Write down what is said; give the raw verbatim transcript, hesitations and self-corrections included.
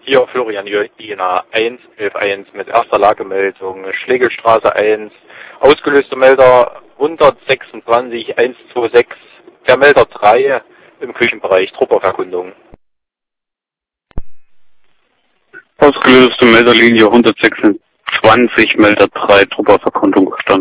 Hier Florian Jena eins elf eins mit erster Lagemeldung, Schlegelstraße eins, ausgelöste Melder hundertsechsundzwanzig hundertsechsundsechzig, der Melder drei im Küchenbereich, Trupperverkundung. Ausgelöste Melderlinie hundertsechsundzwanzig, Melder drei, Trupperverkundung gestanden.